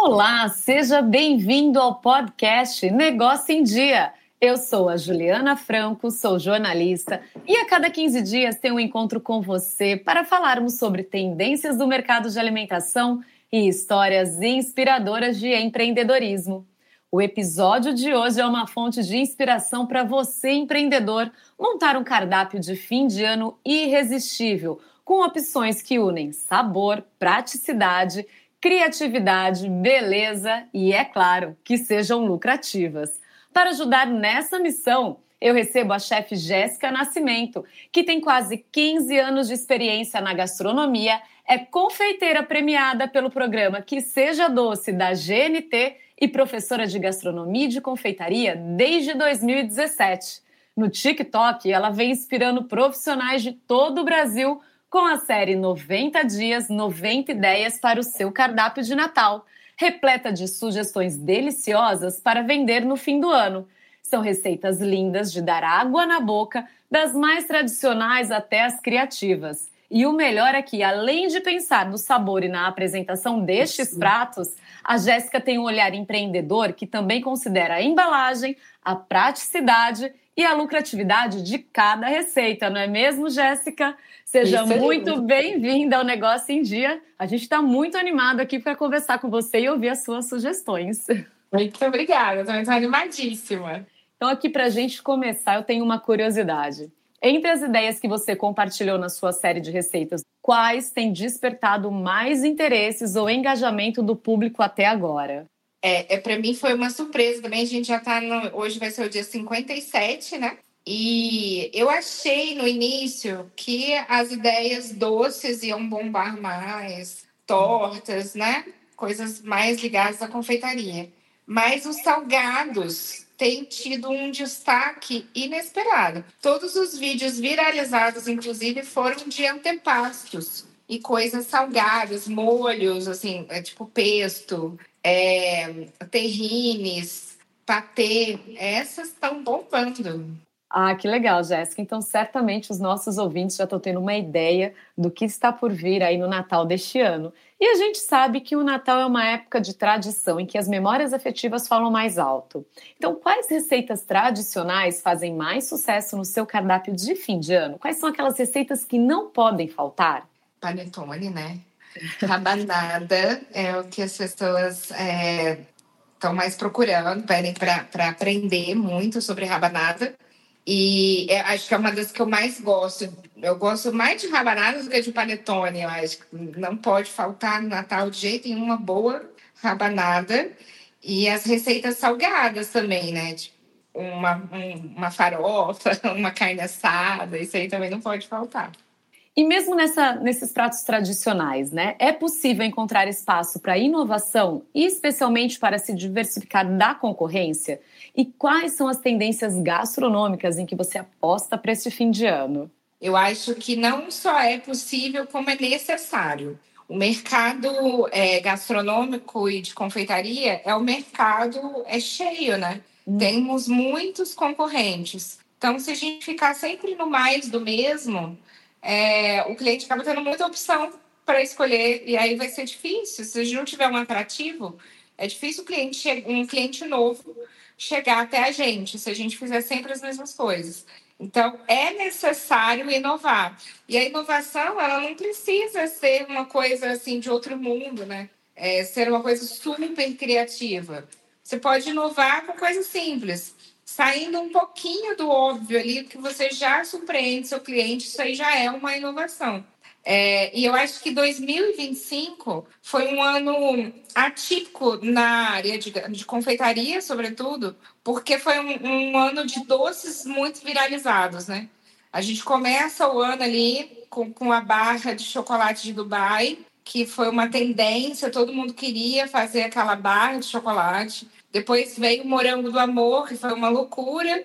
Olá, seja bem-vindo ao podcast Negócio em Dia. Eu sou a Juliana Franco, sou jornalista e a cada 15 dias tenho um encontro com você para falarmos sobre tendências do mercado de alimentação e histórias inspiradoras de empreendedorismo. O episódio de hoje é uma fonte de inspiração para você, empreendedor, montar um cardápio de fim de ano irresistível, com opções que unem sabor, praticidade, criatividade, beleza e, é claro, que sejam lucrativas. Para ajudar nessa missão, eu recebo a chefe Jéssica Nascimento, que tem quase 15 anos de experiência na gastronomia, é confeiteira premiada pelo programa Que Seja Doce da GNT e professora de gastronomia e de confeitaria desde 2017. No TikTok, ela vem inspirando profissionais de todo o Brasil com a série 90 Dias, 90 Ideias para o seu cardápio de Natal, repleta de sugestões deliciosas para vender no fim do ano. São receitas lindas de dar água na boca, das mais tradicionais até as criativas. E o melhor é que, além de pensar no sabor e na apresentação destes pratos, a Jéssica tem um olhar empreendedor que também considera a embalagem, a praticidade e a lucratividade de cada receita, não é mesmo, Jéssica? Seja muito bem-vinda ao Negócio em Dia. A gente está muito animado aqui para conversar com você e ouvir as suas sugestões. Muito obrigada, eu também estou animadíssima. Então, aqui para a gente começar, eu tenho uma curiosidade. Entre as ideias que você compartilhou na sua série de receitas, quais têm despertado mais interesses ou engajamento do público até agora? Para mim foi uma surpresa também. A gente já está hoje vai ser o dia 57, né? E eu achei no início que as ideias doces iam bombar mais, tortas, né? Coisas mais ligadas à confeitaria. Mas os salgados têm tido um destaque inesperado. Todos os vídeos viralizados, inclusive, foram de antepastos e coisas salgadas, molhos, assim, tipo pesto, terrines, patê. Essas estão bombando. Ah, que legal, Jéssica. Então, certamente os nossos ouvintes já estão tendo uma ideia do que está por vir aí no Natal deste ano. E a gente sabe que o Natal é uma época de tradição em que as memórias afetivas falam mais alto. Então, quais receitas tradicionais fazem mais sucesso no seu cardápio de fim de ano? Quais são aquelas receitas que não podem faltar? Panetone, né? Rabanada é o que as pessoas estão mais procurando, pedem para aprender muito sobre rabanada. E acho que é uma das que eu mais gosto. Eu gosto mais de rabanada do que de panetone. Eu acho que não pode faltar no Natal de jeito nenhum uma boa rabanada. E as receitas salgadas também, né? Tipo, uma farofa, uma carne assada. Isso aí também não pode faltar. E mesmo nesses pratos tradicionais, né? É possível encontrar espaço para inovação e especialmente para se diversificar da concorrência? E quais são as tendências gastronômicas em que você aposta para este fim de ano? Eu acho que não só é possível, como é necessário. O mercado gastronômico e de confeitaria o mercado é cheio, né? Temos muitos concorrentes. Então, se a gente ficar sempre no mais do mesmo, o cliente acaba tendo muita opção para escolher e aí vai ser difícil. Se a gente não tiver um atrativo, é difícil um cliente novo chegar até a gente, se a gente fizer sempre as mesmas coisas. Então, é necessário inovar. E a inovação, ela não precisa ser uma coisa assim de outro mundo, né? Ser uma coisa super criativa. Você pode inovar com coisas simples, saindo um pouquinho do óbvio ali, que você já surpreende seu cliente, isso aí já é uma inovação. E eu acho que 2025 foi um ano atípico na área de confeitaria, sobretudo, porque foi um ano de doces muito viralizados, né? A gente começa o ano ali com a barra de chocolate de Dubai, que foi uma tendência, todo mundo queria fazer aquela barra de chocolate. Depois veio o morango do amor, que foi uma loucura.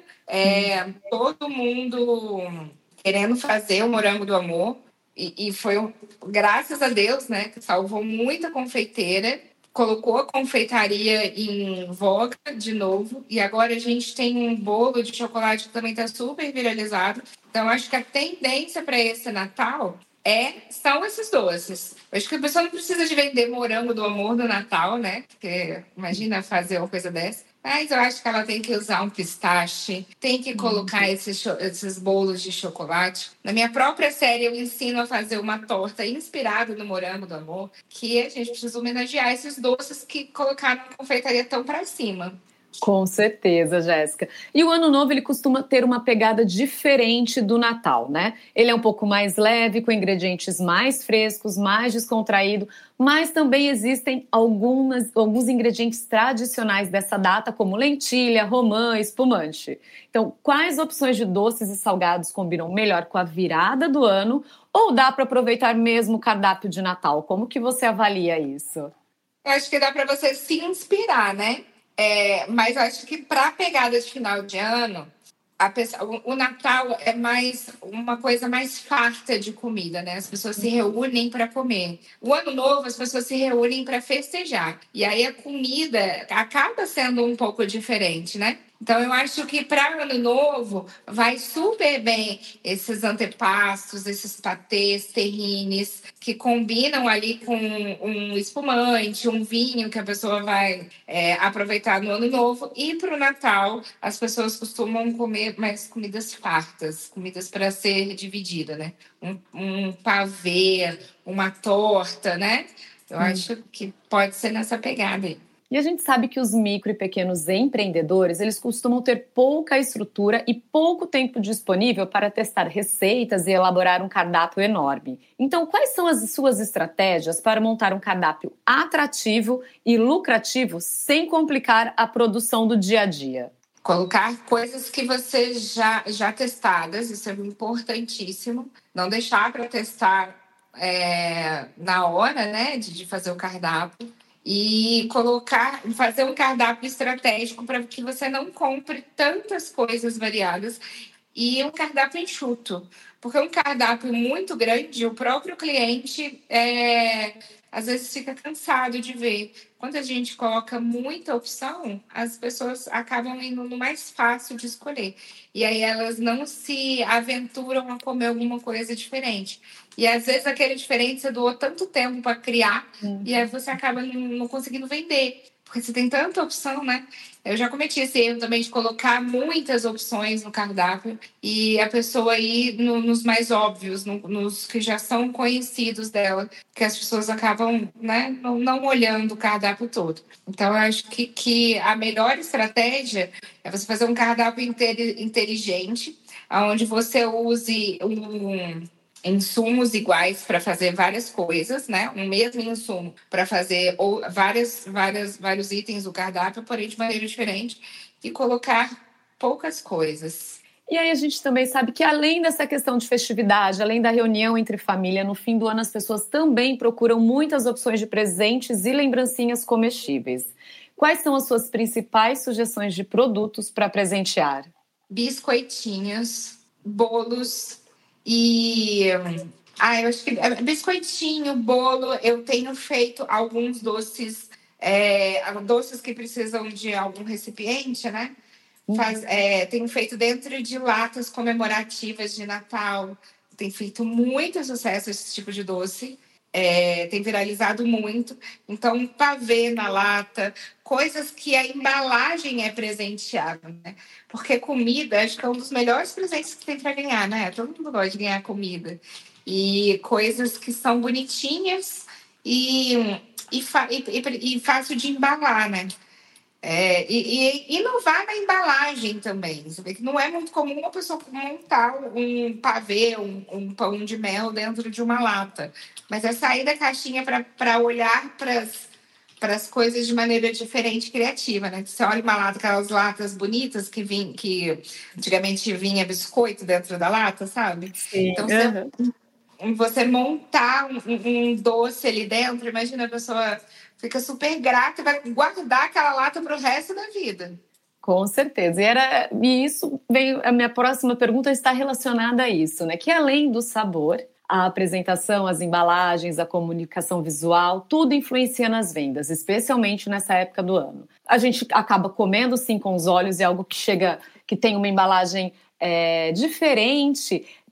Todo mundo querendo fazer o morango do amor. E foi, graças a Deus, né, que salvou muita confeiteira, colocou a confeitaria em voga de novo. E agora a gente tem um bolo de chocolate que também está super viralizado. Então, acho que a tendência para esse Natal são esses doces. Eu acho que a pessoa não precisa de vender morango do amor do Natal, né? Porque imagina fazer uma coisa dessa. Mas eu acho que ela tem que usar um pistache, tem que colocar esses bolos de chocolate. Na minha própria série, eu ensino a fazer uma torta inspirada no morango do amor, que a gente precisa homenagear esses doces que colocaram a confeitaria tão para cima. Com certeza, Jéssica. E o Ano Novo, ele costuma ter uma pegada diferente do Natal, né? Ele é um pouco mais leve, com ingredientes mais frescos, mais descontraído, mas também existem alguns ingredientes tradicionais dessa data, como lentilha, romã, espumante. Então, quais opções de doces e salgados combinam melhor com a virada do ano? Ou dá para aproveitar mesmo o cardápio de Natal? Como que você avalia isso? Eu acho que dá para você se inspirar, né? Mas eu acho que para a pegada de final de ano, o Natal é mais uma coisa mais farta de comida, né? As pessoas se reúnem para comer. O Ano Novo, as pessoas se reúnem para festejar. E aí a comida acaba sendo um pouco diferente, né? Então, eu acho que para Ano Novo vai super bem esses antepastos, esses patês, terrines, que combinam ali com um espumante, um vinho que a pessoa vai aproveitar no Ano Novo. E para o Natal, as pessoas costumam comer mais comidas fartas, comidas para ser dividida, né? Um pavê, uma torta, né? Eu acho que pode ser nessa pegada aí. E a gente sabe que os micro e pequenos empreendedores, eles costumam ter pouca estrutura e pouco tempo disponível para testar receitas e elaborar um cardápio enorme. Então, quais são as suas estratégias para montar um cardápio atrativo e lucrativo sem complicar a produção do dia a dia? Colocar coisas que você já testadas, isso é importantíssimo. Não deixar para testar na hora, né, de fazer o cardápio. E fazer um cardápio estratégico para que você não compre tantas coisas variadas e um cardápio enxuto. Porque um cardápio muito grande, o próprio cliente às vezes fica cansado de ver. Quando a gente coloca muita opção, as pessoas acabam indo no mais fácil de escolher. E aí elas não se aventuram a comer alguma coisa diferente. E às vezes aquele diferente você doou tanto tempo para criar e aí você acaba não conseguindo vender. Porque você tem tanta opção, né? Eu já cometi esse erro também de colocar muitas opções no cardápio e a pessoa ir nos mais óbvios, nos que já são conhecidos dela, que as pessoas acabam, né, não olhando o cardápio todo. Então, eu acho que a melhor estratégia é você fazer um cardápio inteligente, onde você use insumos iguais para fazer várias coisas, né? Um mesmo insumo para fazer vários itens do cardápio, porém de maneira diferente, e colocar poucas coisas. E aí a gente também sabe que além dessa questão de festividade, além da reunião entre família, no fim do ano as pessoas também procuram muitas opções de presentes e lembrancinhas comestíveis. Quais são as suas principais sugestões de produtos para presentear? Biscoitinhos, bolos e eu acho que biscoitinho, bolo. Eu tenho feito alguns doces, doces que precisam de algum recipiente, né? Tenho feito dentro de latas comemorativas de Natal. Tem feito muito sucesso esse tipo de doce. Tem viralizado muito. Então, pavê na lata, coisas que a embalagem é presenteável, né? Porque comida, acho que é um dos melhores presentes que tem para ganhar, né? Todo mundo gosta de ganhar comida. E coisas que são bonitinhas e fácil de embalar, né? E inovar na embalagem também. Você vê que não é muito comum uma pessoa montar um pavê, um pão de mel dentro de uma lata. Mas é sair da caixinha para olhar para as coisas de maneira diferente e criativa, né? Você olha uma lata, aquelas latas bonitas que antigamente vinha biscoito dentro da lata, sabe? Sim. Então, você montar um doce ali dentro, imagina a pessoa fica super grata e vai guardar aquela lata para o resto da vida. Com certeza. E isso veio. A minha próxima pergunta está relacionada a isso, né? Que além do sabor, a apresentação, as embalagens, a comunicação visual, tudo influencia nas vendas, especialmente nessa época do ano. A gente acaba comendo sim com os olhos e algo que tem uma embalagem diferente.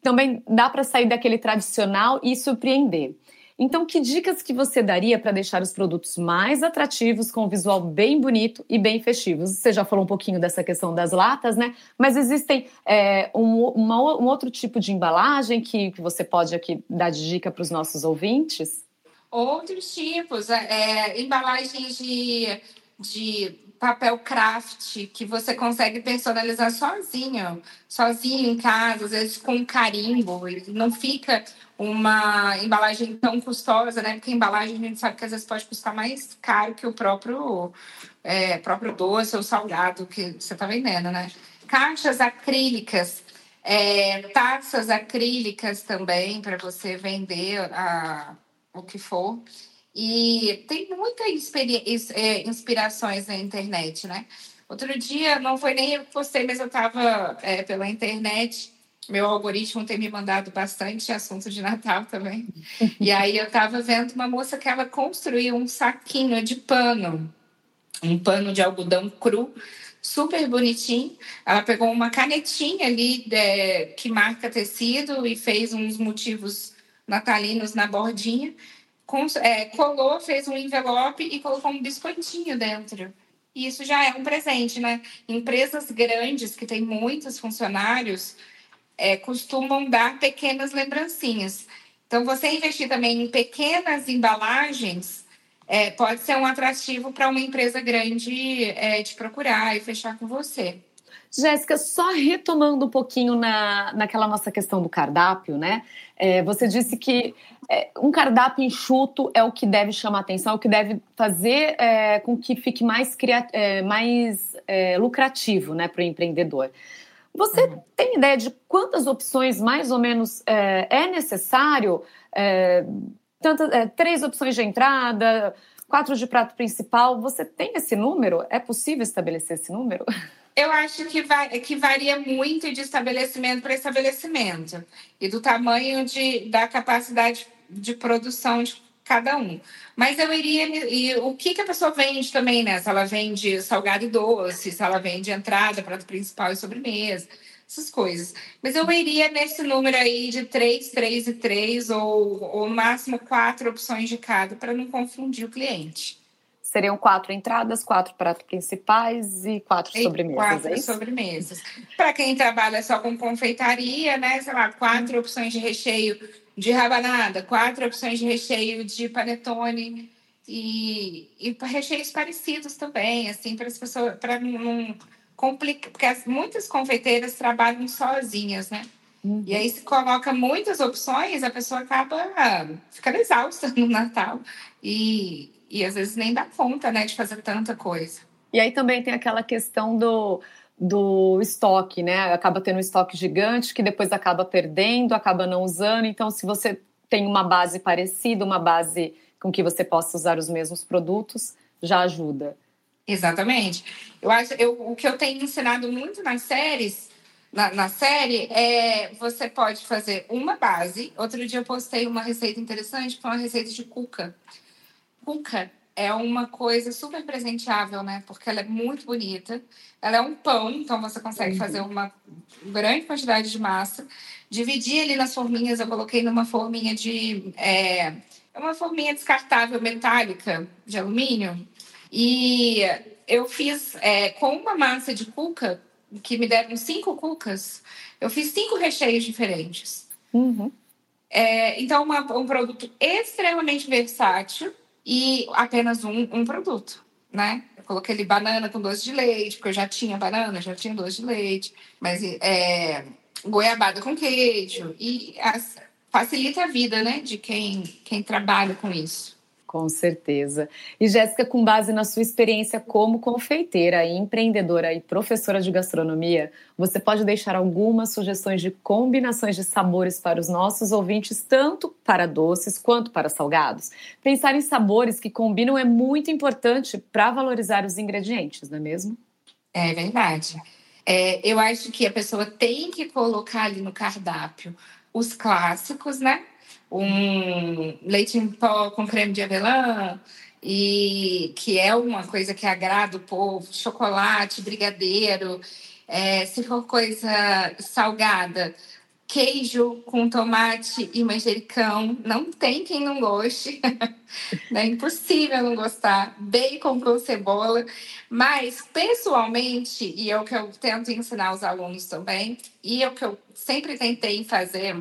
também dá para sair daquele tradicional e surpreender. Então, que dicas que você daria para deixar os produtos mais atrativos, com um visual bem bonito e bem festivos? Você já falou um pouquinho dessa questão das latas, né? Mas existem um outro tipo de embalagem que você pode aqui dar de dica para os nossos ouvintes? Outros tipos, embalagens de papel craft que você consegue personalizar sozinho em casa, às vezes com carimbo, e não fica uma embalagem tão custosa, né? Porque a embalagem a gente sabe que às vezes pode custar mais caro que o próprio doce ou salgado que você está vendendo, né? Caixas acrílicas, taças acrílicas também para você vender o que for. E tem muitas inspirações na internet, né? Outro dia, não foi nem eu que postei, mas eu estava pela internet. Meu algoritmo tem me mandado bastante assunto de Natal também. E aí eu estava vendo uma moça que ela construiu um saquinho de pano, um pano de algodão cru, super bonitinho. Ela pegou uma canetinha ali que marca tecido e fez uns motivos natalinos na bordinha. Colou, fez um envelope e colocou um biscoitinho dentro. E isso já é um presente, né? Empresas grandes que têm muitos funcionários costumam dar pequenas lembrancinhas. Então, você investir também em pequenas embalagens pode ser um atrativo para uma empresa grande te procurar e fechar com você. Jéssica, só retomando um pouquinho naquela nossa questão do cardápio, né? Você disse que um cardápio enxuto é o que deve chamar atenção, é o que deve fazer com que fique mais lucrativo, né, para o empreendedor. Você tem ideia de quantas opções, mais ou menos, é necessário? 3 opções de entrada, 4 de prato principal. Você tem esse número? É possível estabelecer esse número? Eu acho que varia muito de estabelecimento para estabelecimento e do tamanho da capacidade de produção de cada um. Mas eu iria. E o que a pessoa vende também, né? Se ela vende salgado e doce, se ela vende entrada, prato principal e sobremesa, essas coisas. Mas eu iria nesse número aí de 3 e 3, ou no máximo 4 opções de cada, para não confundir o cliente. Seriam 4 entradas, 4 pratos principais e 4 sobremesas, 4 sobremesas. Para quem trabalha só com confeitaria, né? Sei lá, 4 opções de recheio de rabanada, 4 opções de recheio de panetone e recheios parecidos também, assim, para as pessoas, para não complicar, porque muitas confeiteiras trabalham sozinhas, né? E aí, se coloca muitas opções, a pessoa acaba ficando exausta no Natal. E às vezes nem dá conta, né, de fazer tanta coisa. E aí também tem aquela questão do estoque, né? Acaba tendo um estoque gigante que depois acaba perdendo, acaba não usando. Então, se você tem uma base parecida, uma base com que você possa usar os mesmos produtos, já ajuda. Exatamente. O que eu tenho ensinado muito nas séries, na série, você pode fazer uma base. Outro dia eu postei uma receita interessante, que foi uma receita de cuca. Cuca é uma coisa super presenteável, né? Porque ela é muito bonita. Ela é um pão, então você consegue fazer uma grande quantidade de massa. Dividir ali nas forminhas, eu coloquei numa forminha uma forminha descartável metálica de alumínio. E eu fiz com uma massa de cuca, que me deram 5 cucas, eu fiz 5 recheios diferentes. Então, um produto extremamente versátil e apenas um produto, né? Eu coloquei ali banana com doce de leite, porque eu já tinha banana, já tinha doce de leite, mas goiabada com queijo. E facilita a vida, né, de quem trabalha com isso. Com certeza. E Jéssica, com base na sua experiência como confeiteira, empreendedora e professora de gastronomia, você pode deixar algumas sugestões de combinações de sabores para os nossos ouvintes, tanto para doces quanto para salgados? Pensar em sabores que combinam é muito importante para valorizar os ingredientes, não é mesmo? É verdade. Eu acho que a pessoa tem que colocar ali no cardápio os clássicos, né? Um leite em pó com creme de avelã, e que é uma coisa que agrada o povo, chocolate, brigadeiro. Se for coisa salgada, queijo com tomate e manjericão. Não tem quem não goste. É impossível não gostar. Bacon com cebola. Mas, pessoalmente, e é o que eu tento ensinar aos alunos também, e é o que eu sempre tentei fazer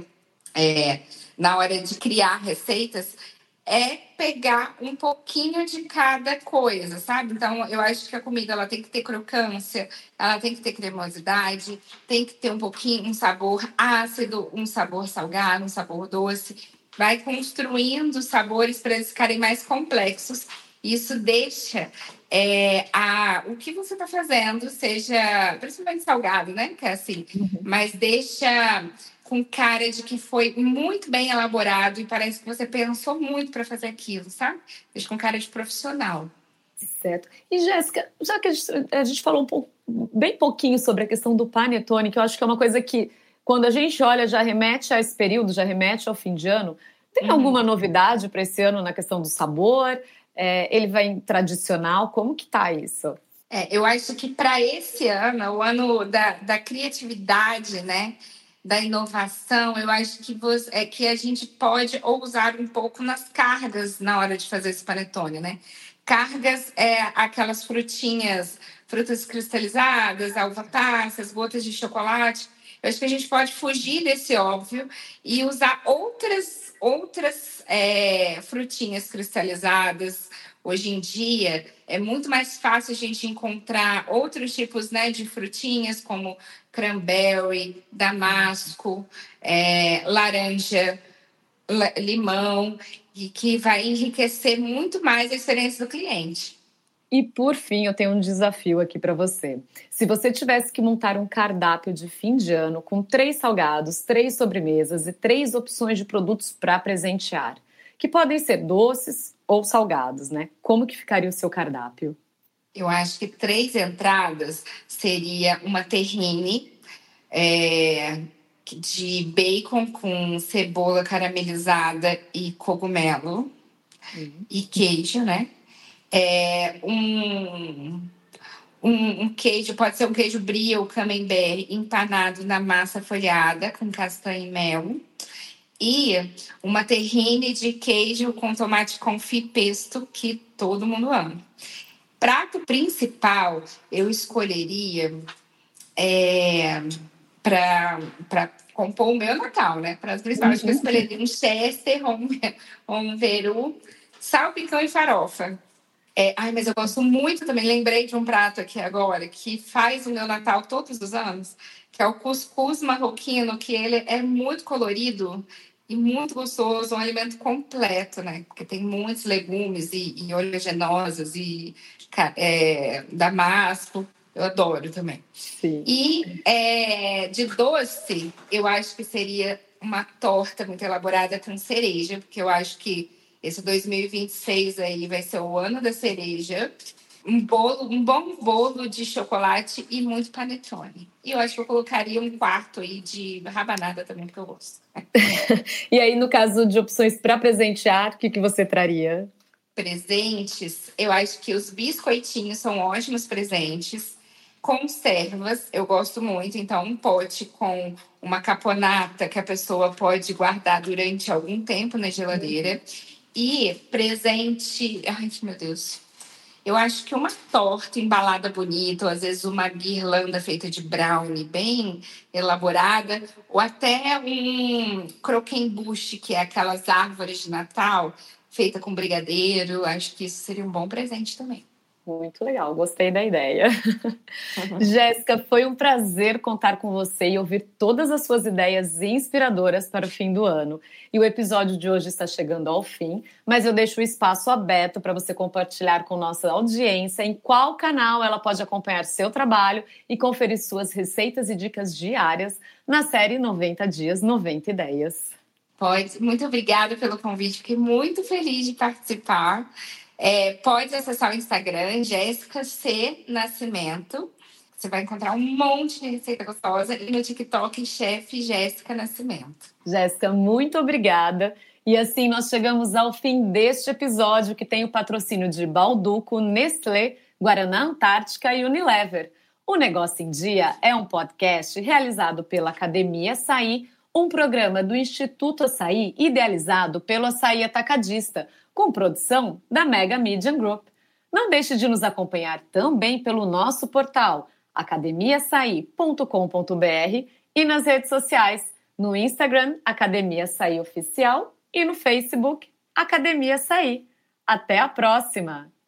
na hora de criar receitas, é pegar um pouquinho de cada coisa, sabe? Então, eu acho que a comida ela tem que ter crocância, ela tem que ter cremosidade, tem que ter um pouquinho, um sabor ácido, um sabor salgado, um sabor doce. Vai construindo sabores para eles ficarem mais complexos. Isso deixa o que você está fazendo, seja principalmente salgado, né? Que é assim, mas deixa com cara de que foi muito bem elaborado e parece que você pensou muito para fazer aquilo, sabe? Deixa com cara de profissional. Certo. E, Jéssica, já que a gente falou bem pouquinho sobre a questão do panetone, que eu acho que é uma coisa que, quando a gente olha, já remete a esse período, já remete ao fim de ano. Tem alguma novidade para esse ano na questão do sabor? Ele vai em tradicional? Como que tá isso? Eu acho que para esse ano, o ano da criatividade, né? Da inovação, eu acho que a gente pode ousar um pouco nas cargas na hora de fazer esse panetone, né? Cargas aquelas frutas cristalizadas, uva passas, gotas de chocolate. Eu acho que a gente pode fugir desse óbvio e usar outras frutinhas cristalizadas. Hoje em dia é muito mais fácil a gente encontrar outros tipos, né, de frutinhas, como cranberry, damasco, laranja, limão, e que vai enriquecer muito mais a experiência do cliente. E, por fim, eu tenho um desafio aqui para você. Se você tivesse que montar um cardápio de fim de ano com 3 salgados, 3 sobremesas e 3 opções de produtos para presentear, que podem ser doces ou salgados, né? Como que ficaria o seu cardápio? Eu acho que 3 entradas seria uma terrine de bacon com cebola caramelizada e cogumelo e queijo, né? Um queijo, pode ser um queijo brie ou camembert empanado na massa folhada com castanha e mel. E uma terrine de queijo com tomate confit pesto, que todo mundo ama. Prato principal, eu escolheria para compor o meu Natal, né? Prato principal, acho que eu escolheria um Chester ou um Veru, salpicão e farofa. Mas eu gosto muito também, lembrei de um prato aqui agora, que faz o meu Natal todos os anos, que é o cuscuz marroquino, que ele é muito colorido e muito gostoso, um alimento completo, né? Porque tem muitos legumes e oleaginosas e damasco, eu adoro também. Sim. E de doce, eu acho que seria uma torta muito elaborada com cereja, porque eu acho que esse 2026 aí vai ser o ano da cereja. Um bom bolo de chocolate e muito panetone. E eu acho que eu colocaria um quarto aí de rabanada também, porque eu gosto. E aí, no caso de opções para presentear, o que você traria? Presentes, eu acho que os biscoitinhos são ótimos presentes. Conservas, eu gosto muito. Então, um pote com uma caponata que a pessoa pode guardar durante algum tempo na geladeira. E presente... Ai, meu Deus. Eu acho que uma torta embalada bonita, ou às vezes uma guirlanda feita de brownie bem elaborada, ou até um croquembouche, que é aquelas árvores de Natal feita com brigadeiro. Acho que isso seria um bom presente também. Muito legal, gostei da ideia. Jéssica, foi um prazer contar com você e ouvir todas as suas ideias inspiradoras para o fim do ano. E o episódio de hoje está chegando ao fim, mas eu deixo o espaço aberto para você compartilhar com nossa audiência em qual canal ela pode acompanhar seu trabalho e conferir suas receitas e dicas diárias na série 90 Dias, 90 Ideias. Pode. Muito obrigada pelo convite, fiquei muito feliz de participar. Pode acessar o Instagram, Jéssica C. Nascimento. Você vai encontrar um monte de receita gostosa. E no TikTok, Chefe Jéssica Nascimento. Jéssica, muito obrigada. E assim nós chegamos ao fim deste episódio, que tem o patrocínio de Balduco, Nestlé, Guaraná Antártica e Unilever. O Negócio em Dia é um podcast realizado pela Academia Açaí, um programa do Instituto Açaí idealizado pelo Açaí Atacadista, com produção da Mega Media Group. Não deixe de nos acompanhar também pelo nosso portal academiaaçaí.com.br e nas redes sociais, no Instagram Academia Açaí Oficial e no Facebook Academia Açaí. Até a próxima!